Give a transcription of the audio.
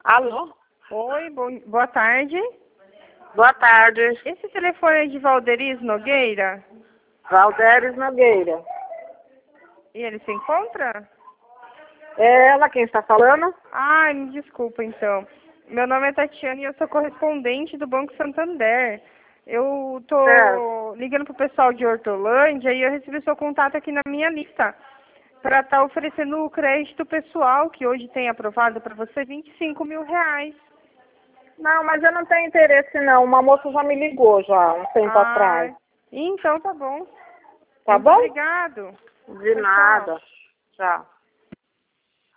Alô? Oi, boa tarde. Boa tarde. Esse telefone é de Valderis Nogueira? Valderes Nogueira. E ele se encontra? É ela quem está falando? Ai, me desculpa então. Meu nome é Tatiana e eu sou correspondente do Banco Santander. Eu tô Certo. ligando pro pessoal de Hortolândia e eu recebi seu contato aqui na minha lista para estar oferecendo o crédito pessoal que hoje tem aprovado para você R$ 25.000. Não, mas eu não tenho interesse não. Uma moça já me ligou já, um tempo Ah, atrás. então tá bom. Tá Muito bom? obrigado. De Tchau, tchau. nada. Tchau.